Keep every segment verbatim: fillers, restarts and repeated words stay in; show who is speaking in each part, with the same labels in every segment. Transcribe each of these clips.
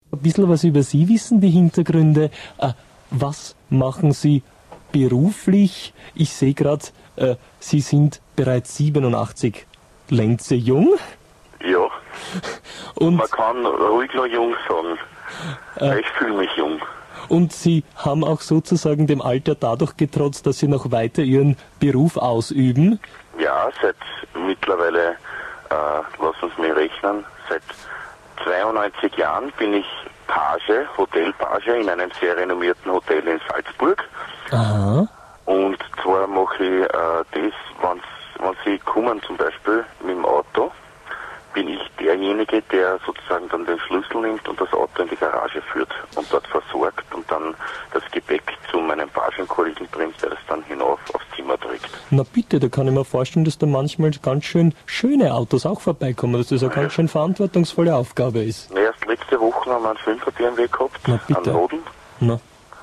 Speaker 1: Ein bisschen was über Sie wissen, die Hintergründe. Äh, was machen Sie beruflich? Ich sehe gerade, äh, Sie sind bereits siebenundachtzig Lenze jung.
Speaker 2: Ja.
Speaker 1: Und
Speaker 2: man kann ruhig noch jung sagen. Äh, ich fühle mich jung.
Speaker 1: Und Sie haben auch sozusagen dem Alter dadurch getrotzt, dass Sie noch weiter Ihren Beruf ausüben?
Speaker 2: Ja, seit mittlerweile, äh, lass uns mal rechnen, seit zweiundneunzig Jahren bin ich Page, Hotelpage in einem sehr renommierten Hotel in Salzburg.
Speaker 1: Aha.
Speaker 2: Und zwar mache ich äh, das, wenn wenn Sie kommen zum Beispiel mit dem Auto, bin ich derjenige, der sozusagen dann den Schlüssel nimmt und das Auto in die Garage führt und dort versorgt und dann das Gepäck zu meinem Pagenkollegen bringt, der das dann hinauf aufs Zimmer trägt.
Speaker 1: Na bitte, da kann ich mir vorstellen, dass da manchmal ganz schön schöne Autos auch vorbeikommen, dass das eine ganz schön verantwortungsvolle Aufgabe ist.
Speaker 2: Na, erst letzte Woche haben wir einen fünfer B M W gehabt,
Speaker 1: Na bitte.
Speaker 2: einen Noden.
Speaker 1: Na.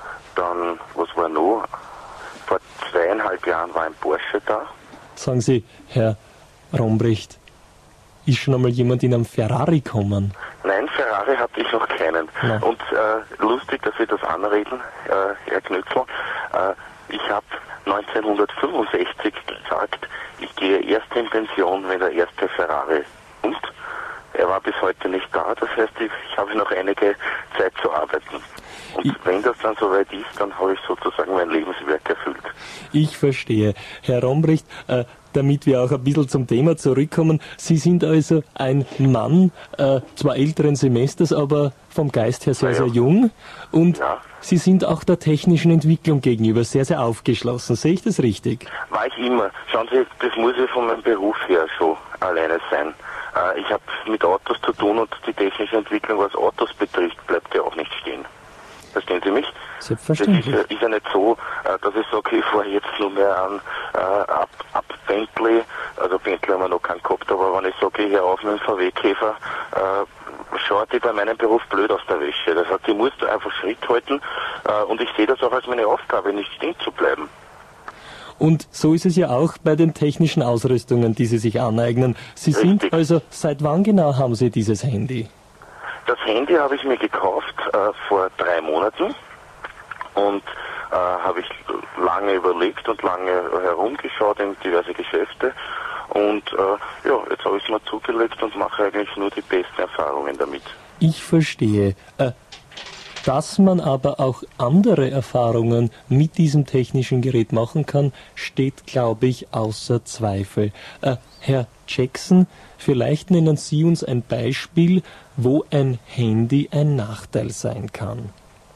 Speaker 2: Dann, was war noch? Vor zweieinhalb Jahren war ein Porsche da.
Speaker 1: Sagen Sie, Herr Rombrecht, ist schon einmal jemand in einem Ferrari gekommen?
Speaker 2: Nein, Ferrari hatte ich noch keinen.
Speaker 1: Nein.
Speaker 2: Und äh, lustig, dass Sie das anreden, äh, Herr Knötzl. Äh, ich habe neunzehnhundertfünfundsechzig gesagt, ich gehe erst in Pension, wenn der erste Ferrari kommt. Er war bis heute nicht da, das heißt, ich, ich habe noch einige Zeit zu arbeiten. Und ich, wenn das dann soweit ist, dann habe ich sozusagen mein Lebenswerk erfüllt.
Speaker 1: Ich verstehe. Herr Rombrecht, äh, damit wir auch ein bisschen zum Thema zurückkommen, Sie sind also ein Mann, äh, zwar älteren Semesters, aber vom Geist her sehr,
Speaker 2: ja.
Speaker 1: sehr jung. Und
Speaker 2: ja.
Speaker 1: Sie sind auch der technischen Entwicklung gegenüber sehr, sehr aufgeschlossen. Sehe ich das richtig?
Speaker 2: War ich immer. Schauen Sie, das muss ja von meinem Beruf her schon alleine sein. Äh, ich habe mit Autos zu tun und die technische Entwicklung, was Autos betrifft, bleibt ja auch nicht stehen. Verstehen Sie mich?
Speaker 1: Selbstverständlich.
Speaker 2: Das ist, ist ja nicht so, dass ich sage, ich fahre jetzt nur mehr an äh, ab, ab Bentley, also Bentley haben wir noch keinen gehabt, aber wenn ich sage, ich höre auf mit dem V W-Käfer, äh, schaut die bei meinem Beruf blöd aus der Wäsche. Das heißt, ich muss da einfach Schritt halten äh, und ich sehe das auch als meine Aufgabe, nicht stehen zu bleiben.
Speaker 1: Und so ist es ja auch bei den technischen Ausrüstungen, die Sie sich aneignen. Sie
Speaker 2: Richtig.
Speaker 1: sind also, seit wann genau haben Sie dieses Handy?
Speaker 2: Das Handy habe ich mir gekauft äh, vor drei Monaten und äh, habe ich lange überlegt und lange herumgeschaut in diverse Geschäfte und äh, ja, jetzt habe ich es mir zugelegt und mache eigentlich nur die besten Erfahrungen damit.
Speaker 1: Ich verstehe. Äh, dass man aber auch andere Erfahrungen mit diesem technischen Gerät machen kann, steht, glaube ich, außer Zweifel. Äh, Herr Jackson, vielleicht nennen Sie uns ein Beispiel, wo ein Handy ein Nachteil sein kann.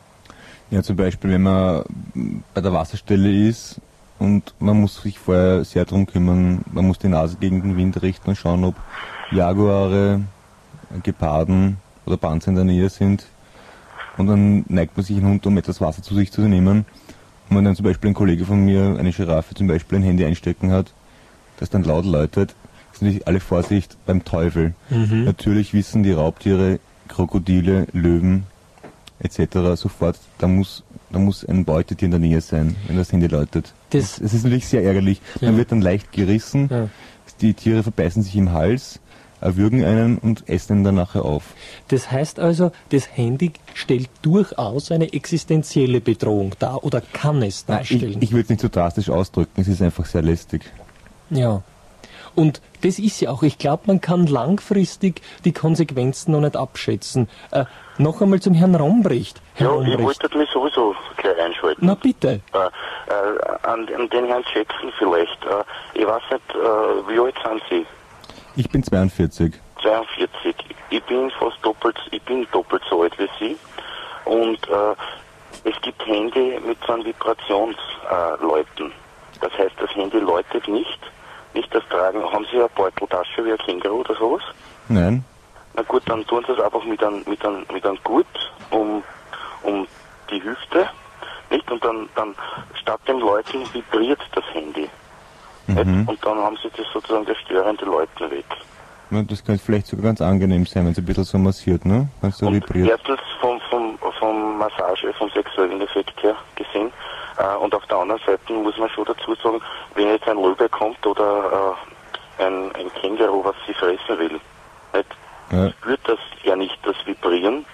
Speaker 3: Ja, zum Beispiel, wenn man bei der Wasserstelle ist und man muss sich vorher sehr darum kümmern, man muss die Nase gegen den Wind richten und schauen, ob Jaguare, Geparden oder Panzer in der Nähe sind. Und dann neigt man sich hin, um etwas Wasser zu sich zu nehmen. Und wenn dann zum Beispiel ein Kollege von mir, eine Giraffe zum Beispiel, ein Handy einstecken hat, das dann laut läutet, ist natürlich alle Vorsicht beim Teufel. Mhm. Natürlich wissen die Raubtiere, Krokodile, Löwen et cetera sofort, da muss, da muss ein Beutetier in der Nähe sein, wenn das Handy läutet. Das, es ist natürlich sehr ärgerlich. Ja. Man wird dann leicht gerissen, ja. Die Tiere verbeißen sich im Hals, erwürgen einen und essen ihn dann nachher auf.
Speaker 1: Das heißt also, das Handy stellt durchaus eine existenzielle Bedrohung dar oder kann es darstellen?
Speaker 3: Ich, ich würde es nicht so drastisch ausdrücken, es ist einfach sehr lästig.
Speaker 1: Ja. Und das ist ja auch, ich glaube, man kann langfristig die Konsequenzen noch nicht abschätzen. Äh, noch einmal zum Herrn Rombrecht. Herr
Speaker 2: ja,
Speaker 1: Rombrecht.
Speaker 2: Ich wollte mich sowieso gleich einschalten.
Speaker 1: Na bitte.
Speaker 2: Äh, äh, an, an den Herrn Jackson vielleicht. Äh, ich weiß nicht, äh, wie alt sind Sie?
Speaker 3: Ich bin zweiundvierzig.
Speaker 2: zweiundvierzig. Ich bin fast doppelt, ich bin doppelt so alt wie Sie. Und äh, es gibt Handy mit so einem Vibrationsläuten. Äh, das heißt, das Handy läutet nicht. Nicht das Tragen. Haben Sie eine Beuteltasche wie ein Känguru oder sowas?
Speaker 3: Nein.
Speaker 2: Na gut, dann tun Sie es einfach mit einem mit einem, mit einem Gurt um, um die Hüfte. Nicht? Und dann, dann statt dem Läuten vibriert das Handy. Mhm. Und dann haben Sie das sozusagen das störende Läuten weg.
Speaker 3: Ja, das könnte vielleicht sogar ganz angenehm sein, wenn es ein bisschen so massiert, ne? Wenn es so vibriert.
Speaker 2: Erstens vom, vom, vom Massage, vom sexuellen Effekt her gesehen. Äh, und auf der anderen Seite muss man schon dazu sagen, wenn jetzt ein Löwe kommt oder äh, ein, ein Känguru, was sie fressen will, nicht,
Speaker 3: ja.
Speaker 2: spürt das ja nicht, das Vibrieren.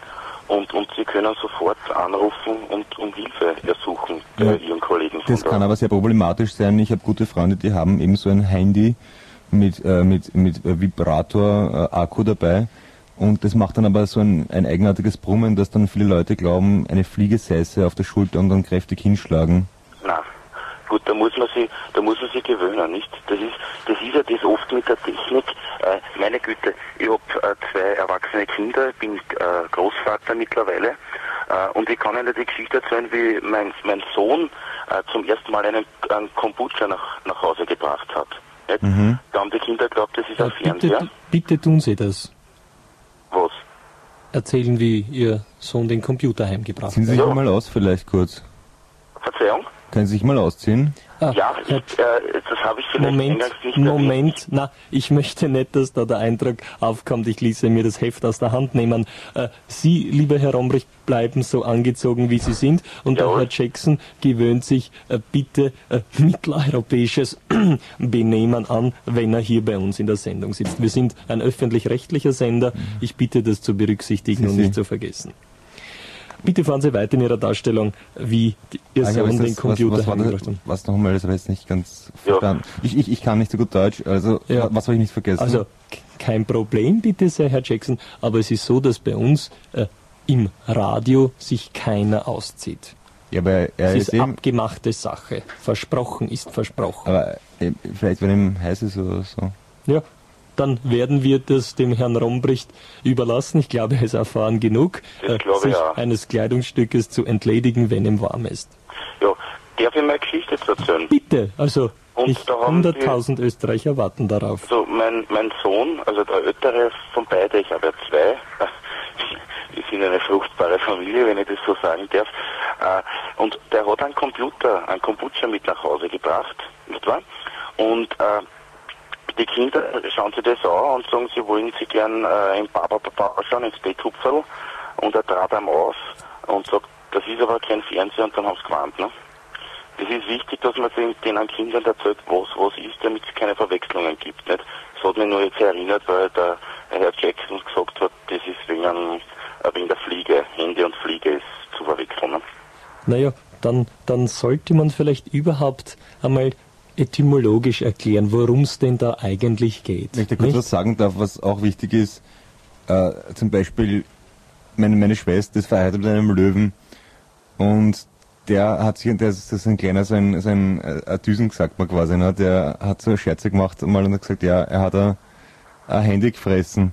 Speaker 2: und, und Sie können sofort anrufen und um Hilfe ersuchen bei
Speaker 3: Ja.
Speaker 2: Ihren Kollegen.
Speaker 3: Das
Speaker 2: von
Speaker 3: kann
Speaker 2: der-
Speaker 3: aber sehr problematisch sein. Ich habe gute Freunde, die haben eben so ein Handy mit, äh, mit, mit äh, Vibrator-Akku dabei. Und das macht dann aber so ein, ein eigenartiges Brummen, dass dann viele Leute glauben, eine Fliege säße auf der Schulter und dann kräftig hinschlagen.
Speaker 2: Na, gut, da muss man sich, da muss man sich gewöhnen, nicht? Das ist, das ist ja das oft mit der Technik. Äh, meine Güte, ich habe äh, zwei erwachsene Kinder, bin äh, Großvater mittlerweile, äh, und ich kann Ihnen die Geschichte erzählen, wie mein, mein Sohn äh, zum ersten Mal einen, einen Kombucha nach, nach Hause gebracht hat. Nicht?
Speaker 3: Mhm.
Speaker 2: Da haben die Kinder geglaubt, das ist
Speaker 1: Äh,
Speaker 2: ein
Speaker 1: bitte,
Speaker 2: Fernseher.
Speaker 1: bitte tun Sie das.
Speaker 2: Was?
Speaker 1: Erzählen, wie Ihr Sohn den Computer heimgebracht
Speaker 3: Ziehen Sie
Speaker 1: hat.
Speaker 3: sich
Speaker 2: Ja.
Speaker 3: mal aus vielleicht kurz.
Speaker 2: Verzeihung?
Speaker 3: Können Sie sich mal ausziehen?
Speaker 1: Ah,
Speaker 2: Ja, ich,
Speaker 1: Herr-
Speaker 2: äh, das habe ich vielleicht
Speaker 1: Moment,
Speaker 2: eingangs nicht erwähnt.
Speaker 1: Moment, na, ich möchte nicht, dass da der Eindruck aufkommt, ich ließe mir das Heft aus der Hand nehmen. Äh, Sie, lieber Herr Rombrich, bleiben so angezogen, wie Sie sind, und
Speaker 2: Jawohl.
Speaker 1: der Herr Jackson gewöhnt sich äh, bitte äh, mitteleuropäisches Benehmen an, wenn er hier bei uns in der Sendung sitzt. Wir sind ein öffentlich-rechtlicher Sender, ich bitte das zu berücksichtigen
Speaker 3: Sie,
Speaker 1: und
Speaker 3: Sie.
Speaker 1: nicht zu vergessen. Bitte fahren Sie weiter in Ihrer Darstellung, wie die, Ihr
Speaker 3: Ah, ja, aber
Speaker 1: Sohn
Speaker 3: ist
Speaker 1: den
Speaker 3: das-
Speaker 1: Computer
Speaker 3: was, was, war
Speaker 1: heimgebracht
Speaker 3: das,
Speaker 1: hat.
Speaker 3: was nochmal, das habe ich jetzt nicht ganz
Speaker 2: Ja.
Speaker 3: verstanden. Ich, ich, ich kann nicht so gut Deutsch, also
Speaker 1: Ja.
Speaker 3: was habe ich nicht vergessen?
Speaker 1: Also k- kein Problem, bitte sehr, Herr Jackson, aber es ist so, dass bei uns äh, im Radio sich keiner auszieht.
Speaker 3: ja, aber er
Speaker 1: Es
Speaker 3: ist
Speaker 1: ist
Speaker 3: eben,
Speaker 1: abgemachte Sache. Versprochen ist versprochen.
Speaker 3: aber äh, vielleicht wenn ihm heiß ist oder so.
Speaker 1: Ja, dann werden wir das dem Herrn Rombricht überlassen. Ich glaube, er ist erfahren genug,
Speaker 2: Das glaube
Speaker 1: sich
Speaker 2: ich auch.
Speaker 1: eines Kleidungsstückes zu entledigen, wenn ihm warm ist.
Speaker 2: Ja, darf ich meine Geschichte jetzt erzählen?
Speaker 1: Bitte, also
Speaker 2: Und
Speaker 1: ich,
Speaker 2: da haben
Speaker 1: hunderttausend Österreicher warten darauf.
Speaker 2: Also mein, mein Sohn, also der ältere von beiden, ich habe ja zwei, wir sind eine fruchtbare Familie, wenn ich das so sagen darf, äh, und der hat einen Computer, einen Kombucha mit nach Hause gebracht, nicht wahr? Und äh, die Kinder schauen sich das an und sagen, sie wollen sich gern äh, im Papa Papa schauen, ins Betthupferl, und er trat einem auf und sagt, das ist aber kein Fernseher, und dann haben sie gewarnt, ne? Es ist wichtig, dass man den, den Kindern erzählt, was was ist, damit es keine Verwechslungen gibt. Nicht? Das hat mich nur jetzt erinnert, weil der Herr Jackson gesagt hat, das ist wegen, einem, äh, wegen der Fliege. Handy und Fliege ist zu verwechseln. Ne?
Speaker 1: Naja, dann, dann sollte man vielleicht überhaupt einmal etymologisch erklären, worum es denn da eigentlich geht.
Speaker 3: Wenn ich da kurz
Speaker 1: nicht?
Speaker 3: was sagen darf, was auch wichtig ist, äh, zum Beispiel meine, meine Schwester ist verheiratet mit einem Löwen und der hat sich, der ist, das ist ein kleiner, so ein, so ein, ein Düsen gesagt man quasi, ne? Der hat so Scherze gemacht mal und hat gesagt, ja, er hat ein, ein Handy gefressen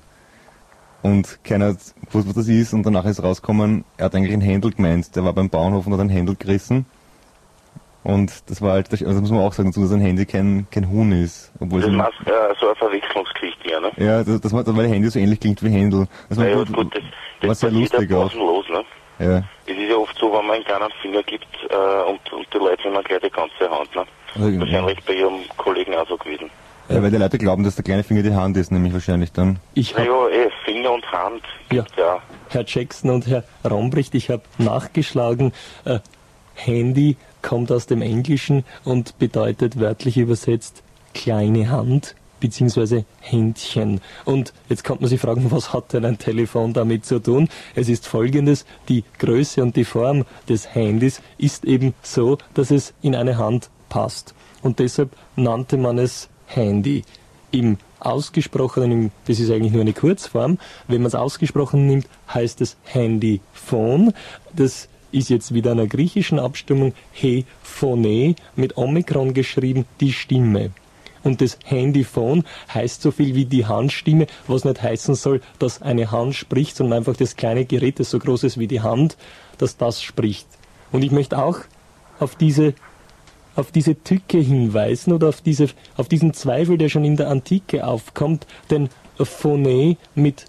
Speaker 3: und keiner hat gewusst, was das ist, und danach ist rausgekommen, er hat eigentlich ein Händel gemeint, der war beim Bauernhof und hat ein Händel gerissen. Und das war halt, also das muss man auch sagen, dass ein Handy kein, kein Huhn ist. Obwohl
Speaker 2: Das
Speaker 3: es
Speaker 2: ist
Speaker 3: ein,
Speaker 2: meist, äh, so eine Verwechslungsgeschichte, ja. Ne?
Speaker 3: ja, das, das war, weil Handy so ähnlich klingt wie Händel. Das war,
Speaker 2: Naja,
Speaker 3: gut,
Speaker 2: gut, das,
Speaker 3: war
Speaker 2: das
Speaker 3: sehr
Speaker 2: passiert
Speaker 3: lustig
Speaker 2: ja
Speaker 3: auch.
Speaker 2: pausenlos, ne?
Speaker 3: Ja.
Speaker 2: Es ist ja oft so, wenn man einen kleinen Finger gibt äh, und, und die Leute nehmen gleich die ganze Hand. Ne?
Speaker 3: Also,
Speaker 2: Wahrscheinlich bei ihrem Kollegen auch so gewesen.
Speaker 3: ja, weil die Leute glauben, dass der kleine Finger die Hand ist, nämlich wahrscheinlich dann.
Speaker 1: Ich hab,
Speaker 2: Naja, eh, Finger und Hand
Speaker 1: Ja.
Speaker 2: gibt's ja.
Speaker 1: Herr Jackson und Herr Rombricht, ich habe nachgeschlagen, äh, Handy kommt aus dem Englischen und bedeutet wörtlich übersetzt kleine Hand beziehungsweise Händchen. Und jetzt kann man sich fragen, was hat denn ein Telefon damit zu tun? Es ist folgendes: Die Größe und die Form des Handys ist eben so, dass es in eine Hand passt. Und deshalb nannte man es Handy. Im Ausgesprochenen, im, das ist eigentlich nur eine Kurzform, wenn man es ausgesprochen nimmt, heißt es Handyphone. Das ist jetzt wieder einer griechischen Abstimmung, he phone, mit Omikron geschrieben, die Stimme. Und das Handyphone heißt so viel wie die Handstimme, was nicht heißen soll, dass eine Hand spricht, sondern einfach das kleine Gerät, das so groß ist wie die Hand, dass das spricht. Und ich möchte auch auf diese, auf diese Tücke hinweisen oder auf, diese, auf diesen Zweifel, der schon in der Antike aufkommt, denn Phone mit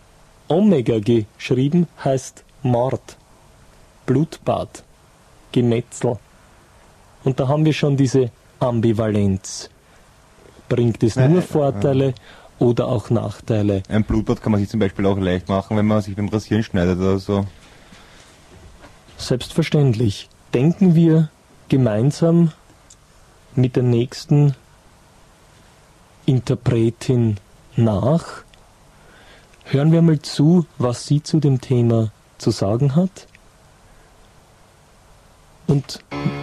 Speaker 1: Omega geschrieben heißt Mord, Blutbad, Gemetzel. Und da haben wir schon diese Ambivalenz. Bringt es nur
Speaker 3: Nein,
Speaker 1: Vorteile oder auch Nachteile?
Speaker 3: Ein Blutbad kann man sich zum Beispiel auch leicht machen, wenn man sich beim Rasieren schneidet oder so.
Speaker 1: Selbstverständlich. Denken wir gemeinsam mit der nächsten Interpretin nach. Hören wir mal zu, was sie zu dem Thema zu sagen hat. Und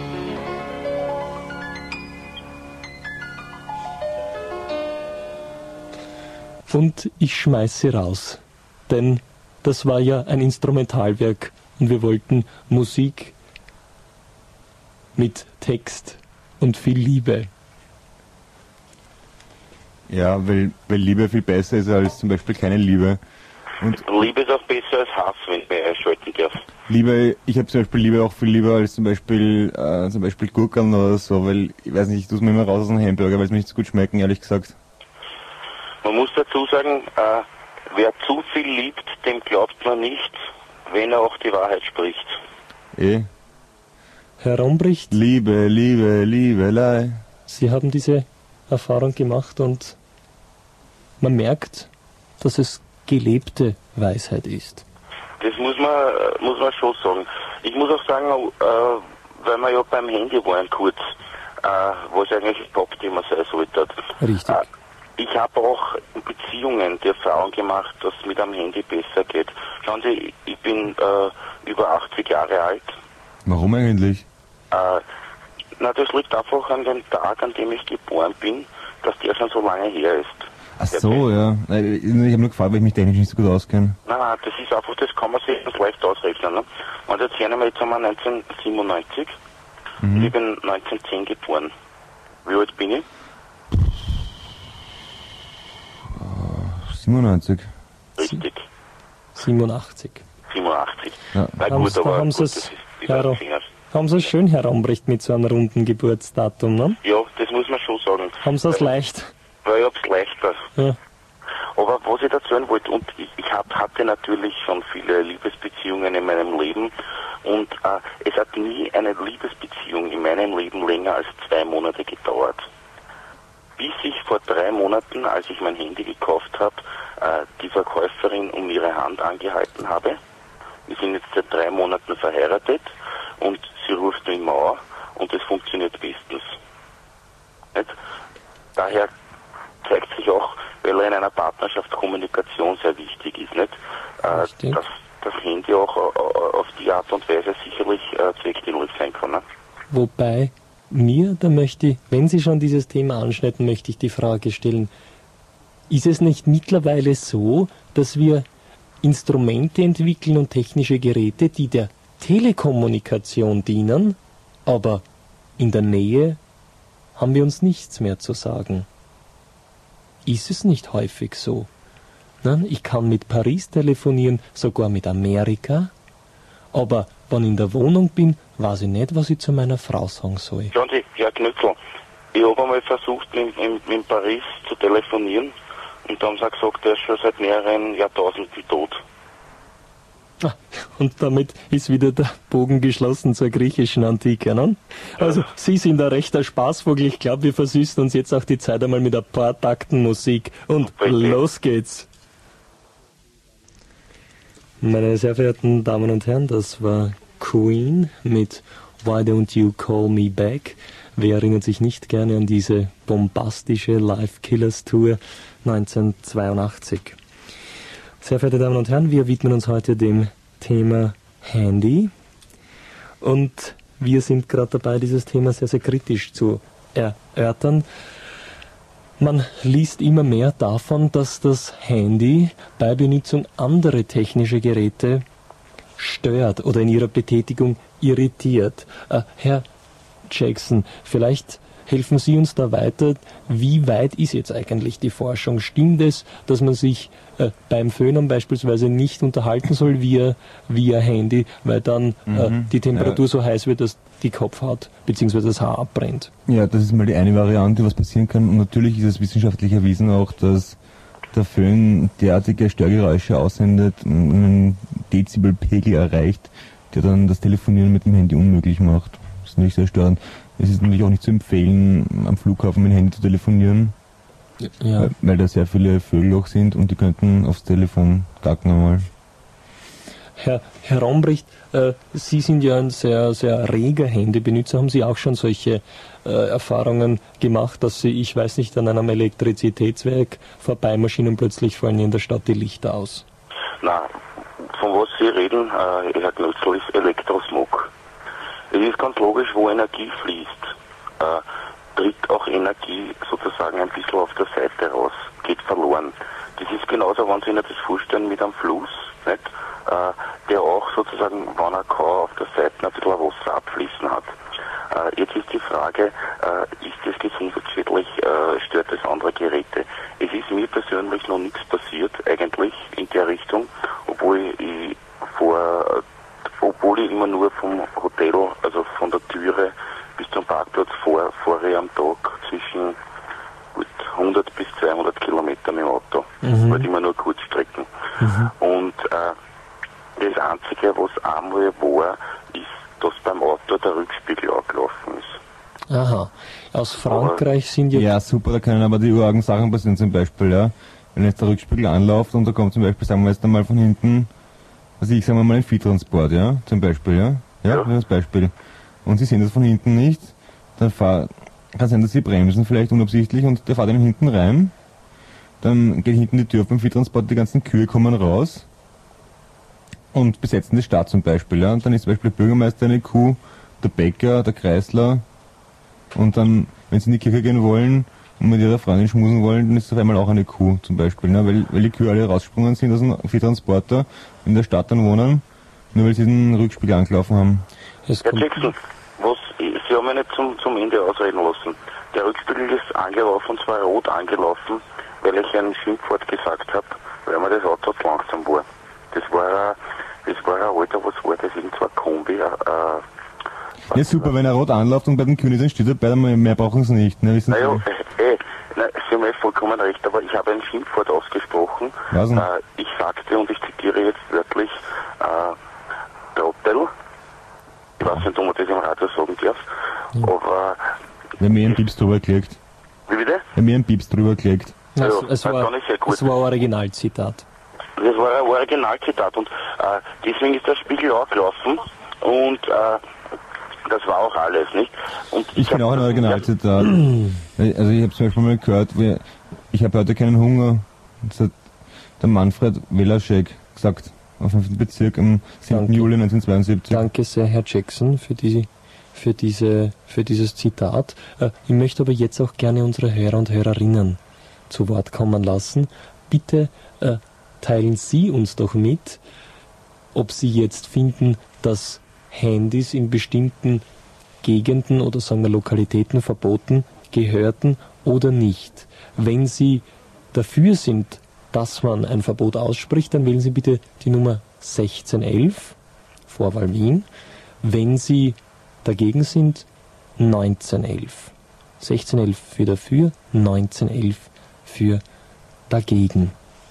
Speaker 1: und ich schmeiß sie raus, denn das war ja ein Instrumentalwerk und wir wollten Musik mit Text und viel Liebe.
Speaker 3: Ja, weil, weil Liebe viel besser ist als zum Beispiel keine Liebe. Und
Speaker 2: Liebe ist auch besser als Hass, wenn ich mir einschalten darf.
Speaker 3: Liebe, ich habe zum Beispiel Liebe auch viel lieber als zum Beispiel äh, zum Beispiel Gurkeln oder so, weil ich weiß nicht, ich tue es mir immer raus aus einem Hamburger, weil es mir nicht so gut schmecken, ehrlich gesagt.
Speaker 2: Man muss dazu sagen, äh, wer zu viel liebt, dem glaubt man nicht, wenn er auch die Wahrheit spricht.
Speaker 3: Eh.
Speaker 1: Herr Rombricht,
Speaker 3: Liebe, Liebe, Liebelei.
Speaker 1: Sie haben diese Erfahrung gemacht und man merkt, dass es gelebte Weisheit ist.
Speaker 2: Das muss man, muss man schon sagen. Ich muss auch sagen, äh, weil wir ja beim Handy waren kurz, äh, was eigentlich ein Top-Thema sein sollte.
Speaker 1: Richtig.
Speaker 2: Äh, ich habe auch in Beziehungen die Erfahrung gemacht, dass es mit einem Handy besser geht. Schauen Sie, ich bin äh, über achtzig Jahre alt.
Speaker 3: Warum eigentlich?
Speaker 2: Äh, na, das liegt einfach an dem Tag, an dem ich geboren bin, dass der schon so lange her ist.
Speaker 3: Ach so, ja. Ich habe nur gefragt, weil ich mich technisch nicht so gut auskenne.
Speaker 2: Nein, nein, das ist einfach, das kann man sich ganz leicht ausrechnen. Ne? Und jetzt hören wir, jetzt haben wir neunzehnhundertsiebenundneunzig.
Speaker 3: Mhm.
Speaker 2: Ich bin neunzehnhundertzehn geboren. Wie alt bin ich?
Speaker 3: siebenundneunzig.
Speaker 2: Richtig.
Speaker 1: siebenundachtzig.
Speaker 2: siebenundachtzig.
Speaker 3: Ja.
Speaker 2: Na
Speaker 1: Haben
Speaker 2: gut,
Speaker 1: Sie- da
Speaker 2: aber
Speaker 1: haben
Speaker 2: gut,
Speaker 1: Sie
Speaker 2: das
Speaker 1: es,
Speaker 2: ist die
Speaker 1: Herr Ro-
Speaker 2: Finger.
Speaker 1: Haben Sie es schön, Herr Rombricht, mit so einem runden Geburtsdatum, ne?
Speaker 2: Ja, das muss man schon sagen.
Speaker 1: Haben Sie es
Speaker 2: weil,
Speaker 1: leicht?
Speaker 2: Weil ich hab's leichter.
Speaker 1: Ja.
Speaker 2: Aber was ich dazu sagen wollte, und ich, ich hab, hatte natürlich schon viele Liebesbeziehungen in meinem Leben und äh, es hat nie eine Liebesbeziehung in meinem Leben länger als zwei Monate gedauert. Bis ich vor drei Monaten, als ich mein Handy gekauft habe, äh, die Verkäuferin um ihre Hand angehalten habe. Wir sind jetzt seit drei Monaten verheiratet und sie ruft mich immer an und es funktioniert bestens. Nicht? Daher zeigt sich auch, weil in einer Partnerschaft Kommunikation sehr wichtig ist, nicht? Äh,
Speaker 1: Richtig.
Speaker 2: dass das Handy auch äh, auf die Art und Weise sicherlich äh, zweckdienlich sein kann. Ne?
Speaker 1: Wobei mir, da möchte ich, wenn Sie schon dieses Thema anschneiden, möchte ich die Frage stellen, ist es nicht mittlerweile so, dass wir Instrumente entwickeln und technische Geräte, die der Telekommunikation dienen, aber in der Nähe haben wir uns nichts mehr zu sagen? Ist es nicht häufig so? Nein, ich kann mit Paris telefonieren, sogar mit Amerika, aber wenn ich in der Wohnung bin, weiß ich nicht, was ich zu meiner Frau sagen soll.
Speaker 2: Schauen Sie, Herr Knützel, ich habe einmal versucht, mit, mit, mit Paris zu telefonieren und da haben sie gesagt, der ist schon seit mehreren Jahrtausenden tot.
Speaker 1: Ah, und damit ist wieder der Bogen geschlossen zur griechischen Antike, ne? Also, Sie sind ein rechter Spaßvogel. Ich glaube, wir versüßen uns jetzt auch die Zeit einmal mit ein paar Takten Musik. Und
Speaker 2: Bitte.
Speaker 1: los geht's. Meine sehr verehrten Damen und Herren, das war Queen mit Why Don't You Call Me Back. Wer erinnert sich nicht gerne an diese bombastische Live Killers Tour neunzehnhundertzweiundachtzig? Sehr verehrte Damen und Herren, wir widmen uns heute dem Thema Handy und wir sind gerade dabei, dieses Thema sehr, sehr kritisch zu erörtern. Man liest immer mehr davon, dass das Handy bei Benutzung anderer technischer Geräte stört oder in ihrer Betätigung irritiert. Äh, Herr Jackson, vielleicht helfen Sie uns da weiter. Wie weit ist jetzt eigentlich die Forschung? Stimmt es, dass man sich äh, beim Föhnen beispielsweise nicht unterhalten soll via, via Handy, weil dann mhm, äh, die Temperatur ja. so heiß wird, dass die Kopfhaut bzw. das Haar abbrennt? Ja, das ist mal die eine Variante, was passieren kann. Und natürlich ist es wissenschaftlich erwiesen auch, dass der Föhn derartige Störgeräusche aussendet, einen Dezibelpegel erreicht, der dann das Telefonieren mit dem Handy unmöglich macht. Das ist natürlich sehr störend. Es ist natürlich auch nicht zu empfehlen, am Flughafen mit dem Handy zu telefonieren, ja. weil, weil da sehr viele Vögel auch sind und die könnten aufs Telefon gacken einmal. Herr, Herr Rombricht, äh, Sie sind ja ein sehr, sehr reger Handybenutzer. Haben Sie auch schon solche äh, Erfahrungen gemacht, dass Sie, ich weiß nicht, an einem Elektrizitätswerk vorbeimaschinen und plötzlich fallen in der Stadt die Lichter aus?
Speaker 2: Nein, von was Sie reden, äh, Herr Knötzl, ist Elektrosmog. Es ist ganz logisch, wo Energie fließt, äh, tritt auch Energie sozusagen ein bisschen auf der Seite raus, geht verloren. Das ist genauso, wenn Sie sich das vorstellen mit einem Fluss, nicht? Äh, der auch sozusagen, wenn er kann, auf der Seite ein bisschen Wasser abfließen hat. Äh, jetzt ist die Frage, äh, ist das gesundheitsschädlich, äh, stört das andere Geräte? Es ist mir persönlich noch nichts passiert, eigentlich, in der Richtung, obwohl ich vor, obwohl ich immer nur vom Hotel, also von der Türe bis zum Parkplatz vor, fahre am Tag zwischen gut hundert bis zweihundert Kilometer mit dem Auto. Mhm. Halt immer nur Kurzstrecken. Mhm. Und äh, das Einzige, was einmal war, ist, dass beim Auto der Rückspiegel angelaufen ist.
Speaker 1: Aha. Aus Frankreich
Speaker 3: aber,
Speaker 1: sind jetzt...
Speaker 3: Ja, super, da können aber die argen Sachen passieren zum Beispiel, ja. Wenn jetzt der Rückspiegel anläuft und da kommt zum Beispiel, sagen wir jetzt einmal von hinten, also ich sage mal ein Viehtransport, ja, zum Beispiel, ja. Ja, ja. Das Beispiel. Und Sie sehen das von hinten nicht, dann fahr, kann sein, dass Sie bremsen vielleicht unabsichtlich und der fährt Ihnen hinten rein, dann geht hinten die Tür auf beim Viehtransport, die ganzen Kühe kommen raus und besetzen die Stadt zum Beispiel, ja. Und dann ist zum Beispiel der Bürgermeister eine Kuh, der Bäcker, der Kreisler und dann, wenn Sie in die Kirche gehen wollen und mit Ihrer Freundin schmusen wollen, dann ist es auf einmal auch eine Kuh zum Beispiel, ne? weil, weil die Kühe alle rausgesprungen sind aus dem Viehtransporter, in der Stadt dann wohnen, nur weil sie den Rückspiegel angelaufen haben.
Speaker 2: Herr Jackson, was, Sie haben mich nicht zum, zum Ende ausreden lassen. Der Rückspiegel ist angelaufen, und zwar rot angelaufen, weil ich ein Schimpfwort gesagt habe, weil mir das Auto zu langsam war. Das war ein, das war ein Alter, was war das? Irgendwo ein Kombi, äh,
Speaker 3: ja, super, wenn er rot anläuft und bei den Kühen ist ein Stück dabei, dann mehr brauchen sie nicht. Ne, wissen
Speaker 2: naja, Sie? Äh, äh, na, Sie haben eh vollkommen recht, aber ich habe ein Schimpfwort ausgesprochen.
Speaker 3: Was denn?
Speaker 2: Äh, ich sagte, und ich zitiere jetzt wörtlich, äh, Trottel. Ich weiß nicht, ob man das im Radio sagen darf, ja. aber...
Speaker 3: Wir haben mir einen Pieps drüber gelegt.
Speaker 2: Wie bitte?
Speaker 3: Wir haben mir einen Pieps drüber gelegt.
Speaker 1: Ja, es, es, war, es war ein Originalzitat.
Speaker 2: Das war ein Originalzitat und äh, deswegen ist der Spiegel auch gelaufen und äh, das war auch alles, nicht? Und
Speaker 3: ich bin auch ein Originalzitat. Also ich habe zum Beispiel mal gehört, wie, ich habe heute keinen Hunger. Das hat der Manfred Welaschek gesagt, auf dem Bezirk am siebten Juli neunzehnhundertzweiundsiebzig.
Speaker 1: Danke sehr, Herr Jackson, für die, für diese, für dieses Zitat. Äh, ich möchte aber jetzt auch gerne unsere Hörer und Hörerinnen zu Wort kommen lassen. Bitte äh, teilen Sie uns doch mit, ob Sie jetzt finden, dass Handys in bestimmten Gegenden oder sagen wir Lokalitäten verboten gehörten oder nicht. Wenn Sie dafür sind, dass man ein Verbot ausspricht, dann wählen Sie bitte die Nummer sechzehn elf, Vorwahl Wien. Wenn Sie dagegen sind, neunzehn elf. sechzehn elf für dafür, neunzehn elf für dagegen.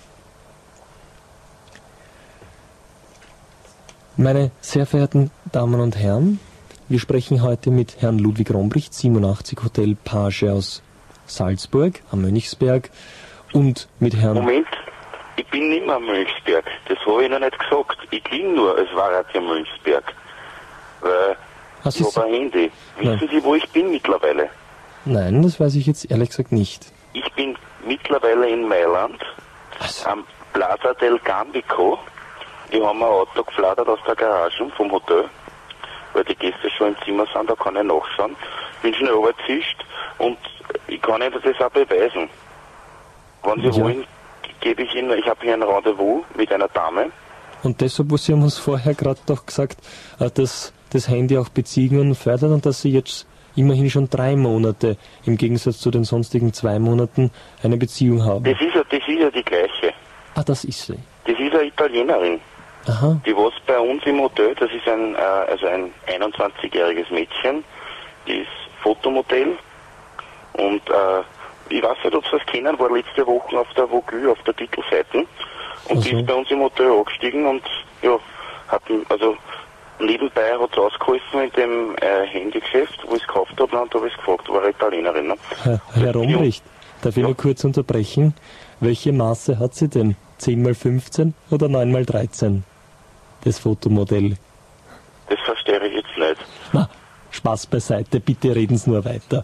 Speaker 1: Meine sehr verehrten Damen und Herren, wir sprechen heute mit Herrn Ludwig Rombricht, siebenundachtzig Hotel Page aus Salzburg am Mönchsberg und mit Herrn...
Speaker 2: Moment, ich bin nicht mehr am Mönchsberg, das habe ich noch nicht gesagt. Ich klinge nur, es war ja der Mönchsberg. Weil
Speaker 1: Hast
Speaker 2: ich habe ein Handy. Wissen Nein. Sie, wo ich bin mittlerweile?
Speaker 1: Nein, das weiß ich jetzt ehrlich gesagt nicht.
Speaker 2: Ich bin mittlerweile in Mailand,
Speaker 1: Was?
Speaker 2: am Plaza del Gambico. Ich habe mein Auto geflattert aus der Garage vom Hotel, weil die Gäste schon im Zimmer sind, da kann ich nachschauen. Bin schnell runtergezischt und ich kann Ihnen das auch beweisen. Wenn Sie ja. wollen, gebe ich Ihnen, ich habe hier ein Rendezvous mit einer Dame.
Speaker 1: Und deshalb, was Sie haben uns vorher gerade doch gesagt, dass das Handy auch Beziehungen fördert und dass Sie jetzt immerhin schon drei Monate im Gegensatz zu den sonstigen zwei Monaten eine Beziehung haben.
Speaker 2: Das ist ja, das ist ja die gleiche.
Speaker 1: Ah, das ist sie.
Speaker 2: Das ist eine Italienerin.
Speaker 1: Aha.
Speaker 2: Die was bei uns im Hotel, das ist ein, äh, also ein einundzwanzigjähriges Mädchen, die ist Fotomodell und äh, ich weiß nicht, ob Sie das kennen, war letzte Woche auf der Vogue, auf der Titelseite und also. Die ist bei uns im Hotel angestiegen und ja, hat, also nebenbei hat sie ausgeholfen in dem äh, Handygeschäft, wo ich es gekauft habe und da habe ich gefragt, war eine Italienerin. Ne?
Speaker 1: Herr, Herr Rombricht, darf ich ja. nur kurz unterbrechen? Welche Maße hat sie denn? zehn mal fünfzehn oder neun mal dreizehn? Das Fotomodell.
Speaker 2: Das verstehe ich jetzt nicht.
Speaker 1: Na, Spaß beiseite, bitte reden Sie nur weiter.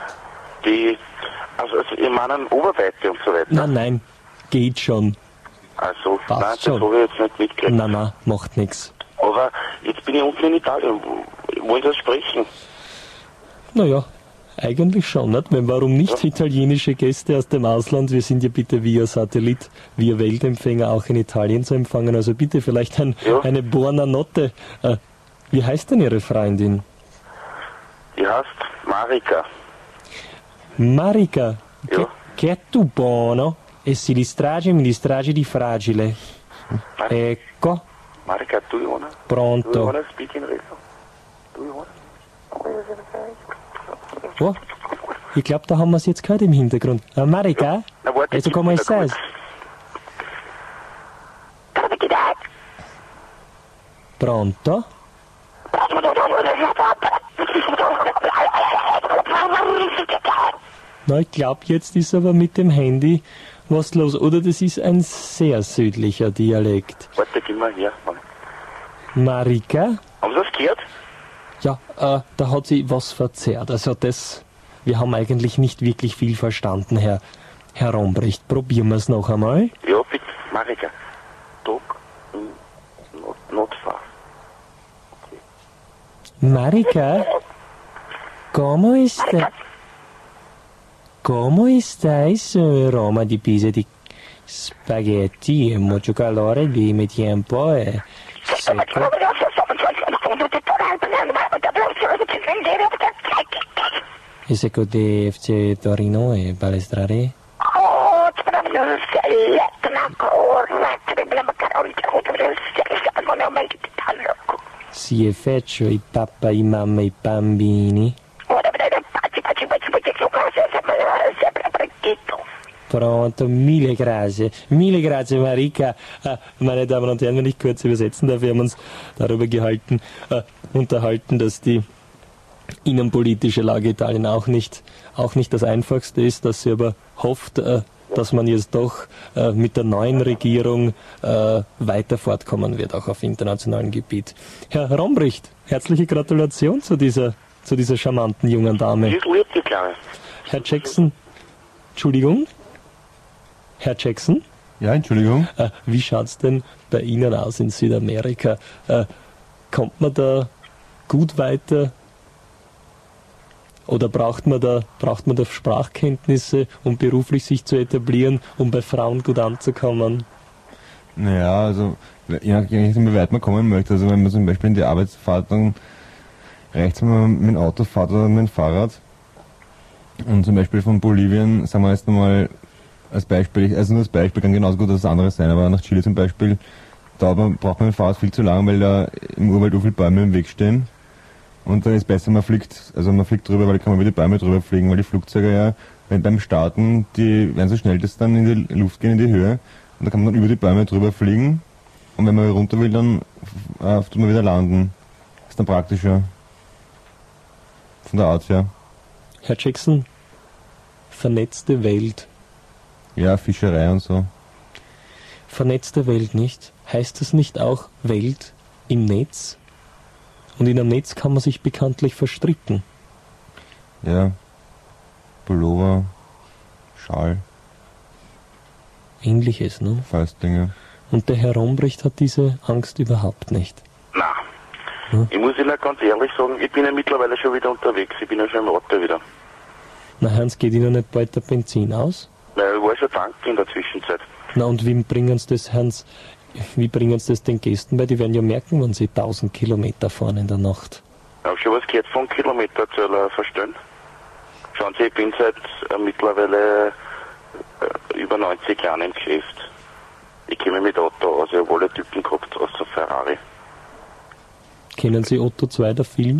Speaker 2: Die, also, also ich meine Oberweite und so weiter.
Speaker 1: Nein, nein, geht schon.
Speaker 2: Also,
Speaker 1: Passt
Speaker 2: nein, das
Speaker 1: schon.
Speaker 2: habe ich jetzt nicht mitgekriegt.
Speaker 1: Na, na, macht nix.
Speaker 2: Aber jetzt bin ich unten in Italien. Wollen Sie das sprechen?
Speaker 1: Naja, eigentlich schon, nicht? Wenn, warum nicht
Speaker 2: Ja.
Speaker 1: italienische Gäste aus dem Ausland? Wir sind ja bitte via Satellit, via Weltempfänger auch in Italien zu empfangen. Also bitte vielleicht ein,
Speaker 2: Ja.
Speaker 1: eine Buonanotte. Äh, wie heißt denn Ihre Freundin?
Speaker 2: Die heißt Marika.
Speaker 1: Marica.
Speaker 2: Ja.
Speaker 1: Che, che è tu buono? E si distragge, mi distragge di fragile.
Speaker 2: Mar
Speaker 1: Ecco,
Speaker 2: Marika, do you wanna? Do you
Speaker 1: pronto.
Speaker 2: wanna speak in Russo? Do you wanna?
Speaker 1: Oh, ich glaube, da haben wir es jetzt gehört im Hintergrund. Äh, Marica?
Speaker 2: Na, warte,
Speaker 1: Also,
Speaker 2: gib
Speaker 1: como
Speaker 2: mir
Speaker 1: estás?
Speaker 2: kurz.
Speaker 1: Pronto? Na, ich glaube, jetzt ist aber mit dem Handy was los. Oder das ist ein sehr südlicher Dialekt.
Speaker 2: Warte, gib mal her. Mann.
Speaker 1: Marika?
Speaker 2: Haben Sie das gehört?
Speaker 1: Ja, äh, da hat sie was verzerrt. Also das, wir haben eigentlich nicht wirklich viel verstanden, Herr, Herr Rombricht. Probieren wir es noch einmal.
Speaker 2: Ja, bitte, Marika. Dog, mm, not, not far.
Speaker 1: Marika? Como está? Como stai su Roma di Pisa di spaghetti e mucho calore di mi tiempo e secco? E secco di F C Torino e Palestrare? Si è feccio i papà, i mamma, i bambini. Pronto, mille grazie. Mille grazie, Marika. Äh, meine Damen und Herren, wenn ich kurz übersetzen darf, wir haben uns darüber gehalten, äh, unterhalten, dass die innenpolitische Lage Italien auch nicht, auch nicht das Einfachste ist, dass sie aber hofft, äh, dass man jetzt doch äh, mit der neuen Regierung äh, weiter fortkommen wird, auch auf internationalem Gebiet. Herr Rombricht, herzliche Gratulation zu dieser, zu dieser charmanten jungen Dame.
Speaker 2: Die ist lieb, die Kleine.
Speaker 1: Herr Jackson, Entschuldigung? Herr Jackson,
Speaker 3: Ja, Entschuldigung.
Speaker 1: äh, wie schaut's denn bei Ihnen aus in Südamerika? Äh, kommt man da gut weiter? Oder braucht man da, braucht man da Sprachkenntnisse, um beruflich sich zu etablieren, um bei Frauen gut anzukommen?
Speaker 3: Naja, also, je nachdem, wie weit man kommen möchte. Also, wenn man zum Beispiel in die Arbeit fährt, dann reicht es, wenn man mit dem Auto fährt oder mit dem Fahrrad. Und zum Beispiel von Bolivien, sagen wir jetzt nochmal als Beispiel, also nur das Beispiel kann genauso gut das andere sein, aber nach Chile zum Beispiel, da man, braucht man mit dem Fahrrad viel zu lang, weil da im Urwald so viele Bäume im Weg stehen. Und dann ist es besser, man fliegt, also man fliegt drüber, weil da kann man über die Bäume drüber fliegen, weil die Flugzeuge ja, wenn beim Starten, die werden so schnell, dass dann in die Luft gehen, in die Höhe, und da kann man dann über die Bäume drüber fliegen, und wenn man runter will, dann äh, tut man wieder landen. Ist dann praktischer. Von der Art her.
Speaker 1: Herr Jackson, vernetzte Welt.
Speaker 3: Ja, Fischerei und so.
Speaker 1: Vernetzte Welt nicht? Heißt das nicht auch Welt im Netz? Und in einem Netz kann man sich bekanntlich verstricken.
Speaker 3: Ja. Pullover, Schal,
Speaker 1: Ähnliches, ne?
Speaker 3: Faustdinger.
Speaker 1: Und der Herr Rombricht hat diese Angst überhaupt nicht.
Speaker 2: Nein.
Speaker 1: Hm?
Speaker 2: Ich muss Ihnen ganz ehrlich sagen, ich bin ja mittlerweile schon wieder unterwegs. Ich bin ja schon im Auto wieder.
Speaker 1: Na, Hans, geht Ihnen nicht bald der Benzin aus?
Speaker 2: Weil ich war schon tanken in der Zwischenzeit.
Speaker 1: Na, und wie bringen Sie das, Hans, wie bringen Sie das den Gästen bei? Die werden ja merken, wenn sie tausend Kilometer fahren in der Nacht.
Speaker 2: Ich habe schon was gehört von Kilometerzähler verstellen. Schauen Sie, ich bin seit äh, mittlerweile äh, über neunzig Jahren im Geschäft. Ich kenne mich mit Auto aus, ich habe alle Typen gehabt, außer Ferrari.
Speaker 1: Kennen Sie Otto zwei, der Film?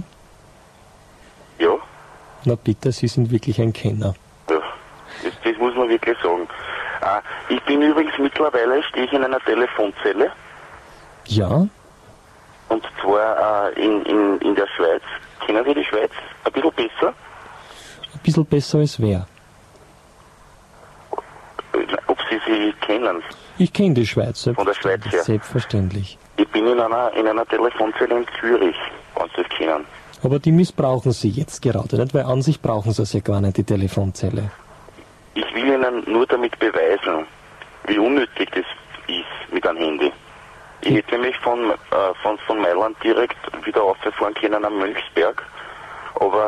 Speaker 2: Ja,
Speaker 1: Na bitte, Sie sind wirklich ein Kenner.
Speaker 2: ja. Das, das muss man wirklich sagen. Äh, ich bin übrigens mittlerweile, stehe ich in einer Telefonzelle.
Speaker 1: Ja?
Speaker 2: Und zwar äh, in, in, in der Schweiz. Kennen Sie die Schweiz? Ein bisschen besser?
Speaker 1: Ein bisschen besser als wer?
Speaker 2: Ob Sie sie kennen?
Speaker 1: Ich kenne die Schweiz,
Speaker 2: Von der Schweiz her.
Speaker 1: selbstverständlich.
Speaker 2: Ich bin in einer, in einer Telefonzelle in Zürich, wenn Sie das kennen.
Speaker 1: Aber die missbrauchen Sie jetzt gerade nicht, weil an sich brauchen Sie es ja gar nicht, die Telefonzelle.
Speaker 2: Ich will Ihnen nur damit beweisen, wie unnötig das ist mit einem Handy. Ich hätte nämlich von, äh, von, von Mailand direkt wieder auffahren können am Mönchsberg, aber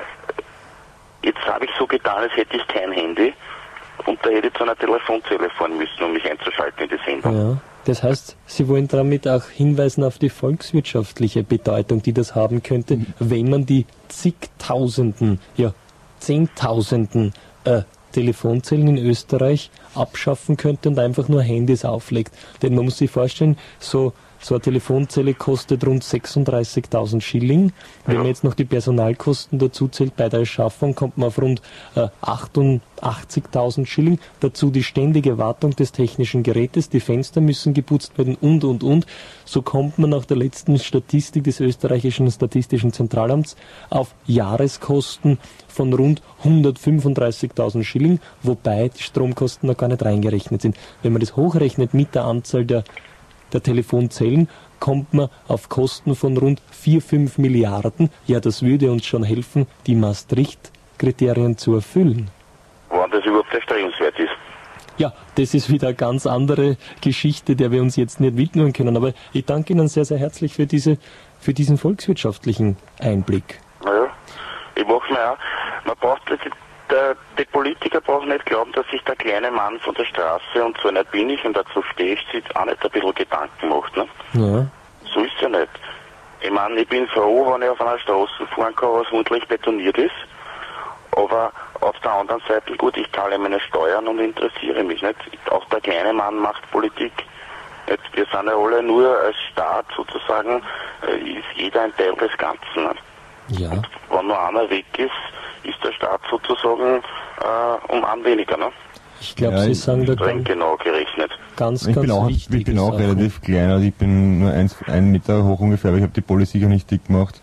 Speaker 2: jetzt habe ich so getan, als hätte ich kein Handy und da hätte ich zu einer Telefonzelle fahren müssen, um mich einzuschalten in die Sendung.
Speaker 1: Ja. Das heißt, Sie wollen damit auch hinweisen auf die volkswirtschaftliche Bedeutung, die das haben könnte, wenn man die zigtausenden, ja, zehntausenden äh, Telefonzellen in Österreich abschaffen könnte und einfach nur Handys auflegt. Denn man muss sich vorstellen, so, so eine Telefonzelle kostet rund sechsunddreißigtausend Schilling. Wenn man jetzt noch die Personalkosten dazu zählt bei der Erschaffung, kommt man auf rund äh, achtundachtzigtausend Schilling. Dazu die ständige Wartung des technischen Gerätes, die Fenster müssen geputzt werden und, und, und. So kommt man nach der letzten Statistik des österreichischen Statistischen Zentralamts auf Jahreskosten von rund hundertfünfunddreißigtausend Schilling, wobei die Stromkosten noch gar nicht reingerechnet sind. Wenn man das hochrechnet mit der Anzahl der, der Telefonzellen, kommt man auf Kosten von rund vier, fünf Milliarden. Ja, das würde uns schon helfen, die Maastricht-Kriterien zu erfüllen.
Speaker 2: Wann das überhaupt erstrebenswert ist.
Speaker 1: Ja, das ist wieder eine ganz andere Geschichte, der wir uns jetzt nicht widmen können. Aber ich danke Ihnen sehr, sehr herzlich für, diese, für diesen volkswirtschaftlichen Einblick.
Speaker 2: Naja, ich mache mir auch. Man braucht, die, der, die Politiker brauchen nicht glauben, dass sich der kleine Mann von der Straße, und so nicht bin ich und dazu stehe ich, sich auch nicht ein bisschen Gedanken macht. Ne?
Speaker 1: Ja.
Speaker 2: So ist es ja nicht. Ich meine, ich bin froh, wenn ich auf einer Straße fahren kann, was ordentlich betoniert ist. Aber auf der anderen Seite, gut, ich zahle meine Steuern und interessiere mich nicht. Auch der kleine Mann macht Politik. Nicht? Wir sind ja alle nur als Staat sozusagen, ist jeder ein Teil des Ganzen. Ne?
Speaker 1: Ja.
Speaker 2: Und wenn nur einer weg ist, ist der Staat sozusagen äh, um einen weniger. Ne?
Speaker 1: Ich glaube,
Speaker 3: Ja,
Speaker 1: Sie
Speaker 3: ich-
Speaker 1: sagen da
Speaker 2: Streng
Speaker 1: ganz,
Speaker 2: genau gerechnet.
Speaker 1: ganz,
Speaker 3: Ich
Speaker 1: ganz
Speaker 3: bin auch,
Speaker 1: wichtige
Speaker 3: ich bin auch
Speaker 1: Sachen.
Speaker 3: relativ klein, also ich bin nur eins, ein Meter hoch ungefähr, aber ich habe die Pulle sicher nicht dick gemacht.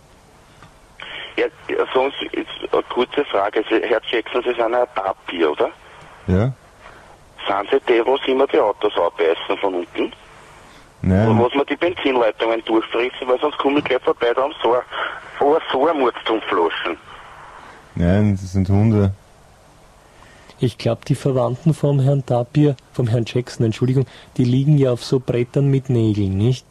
Speaker 2: Ja, ja, sonst ist eine kurze Frage. Sie, Herr Jackson, Sie sind ein Tapir, oder?
Speaker 3: Ja?
Speaker 2: Sind Sie die, wo Sie immer die Autos abbeißen von unten? Oder
Speaker 3: Nein,
Speaker 2: was man die Benzinleitungen durchfrissen, weil sonst komme ich gleich vorbei, da haben so ein, oh, so ein Murz zum Flaschen.
Speaker 3: nein, das sind Hunde.
Speaker 1: Ich glaube, die Verwandten vom Herrn Tapir, vom Herrn Jackson, Entschuldigung, die liegen ja auf so Brettern mit Nägeln, nicht?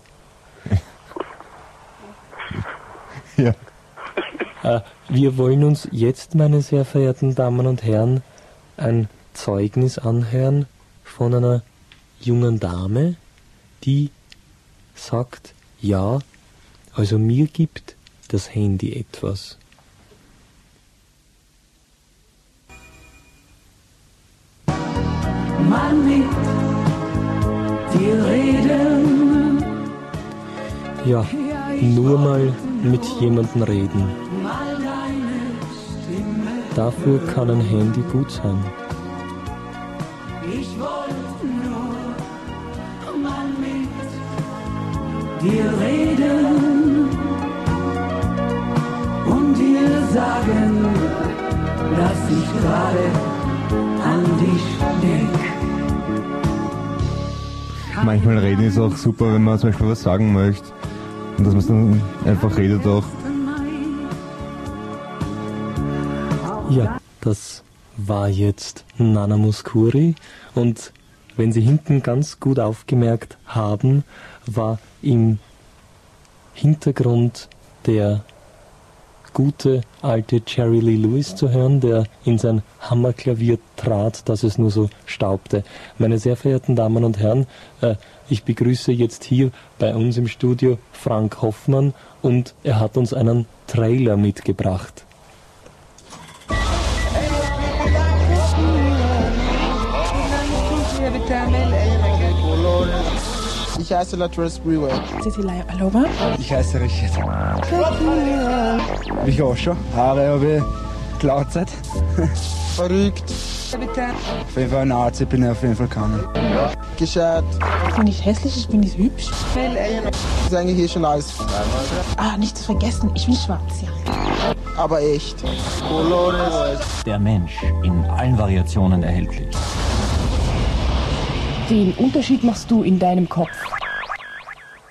Speaker 3: Ja.
Speaker 1: Äh, wir wollen uns jetzt, meine sehr verehrten Damen und Herren, ein Zeugnis anhören von einer jungen Dame, die sagt, ja, also mir gibt das Handy etwas.
Speaker 4: Mal mit dir reden,
Speaker 1: Ja, nur mal mit jemandem reden.
Speaker 4: mal deine Stimme.
Speaker 1: Dafür kann ein Handy gut sein.
Speaker 4: Ich wollte nur mal mit dir reden und dir sagen, dass ich gerade an dich denk.
Speaker 3: Manchmal reden ist auch super, wenn man zum Beispiel was sagen möchte. Und dass man es dann einfach redet auch.
Speaker 1: Ja, das war jetzt Nana Mouskouri und wenn Sie hinten ganz gut aufgemerkt haben, war im Hintergrund der gute alte Jerry Lee Lewis zu hören, der in sein Hammerklavier trat, dass es nur so staubte. Meine sehr verehrten Damen und Herren, äh, ich begrüße jetzt hier bei uns im Studio Frank Hoffmann und er hat uns einen Trailer mitgebracht.
Speaker 5: Ich heiße Latrell Brewer.
Speaker 6: Cecilia Alova.
Speaker 5: Ich heiße Richard. Ich auch schon. Haare habe ich glatzert. Verrückt. Auf jeden Fall ein Nazi bin ich auf jeden Fall keiner. Gescheit.
Speaker 6: Bin ich hässlich, ich bin nicht hübsch.
Speaker 5: Ist eigentlich hier schon alles.
Speaker 6: Ah, nicht zu vergessen, ich bin schwarz, ja.
Speaker 5: Aber echt.
Speaker 7: Der Mensch in allen Variationen erhältlich.
Speaker 6: Den Unterschied machst du in deinem Kopf.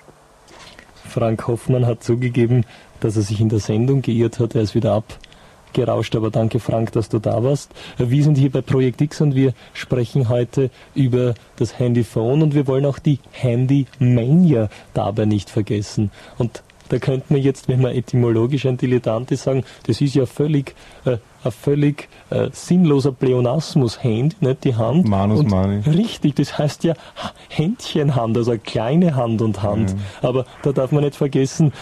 Speaker 1: Frank Hoffmann hat zugegeben, dass er sich in der Sendung geirrt hat. Er ist wieder ab gerauscht, aber danke Frank, dass du da warst. Wir sind hier bei Projekt X und wir sprechen heute über das Handyphone und wir wollen auch die Handymania dabei nicht vergessen. Und da könnte man jetzt, wenn man etymologisch ein Dilettant ist, sagen, das ist ja völlig, äh, ein völlig äh, sinnloser Pleonasmus, Hand, nicht die Hand.
Speaker 3: Manus
Speaker 1: und
Speaker 3: Mani.
Speaker 1: Richtig, das heißt ja Händchenhand, also eine kleine Hand und Hand.
Speaker 3: Ja.
Speaker 1: Aber da darf man nicht vergessen,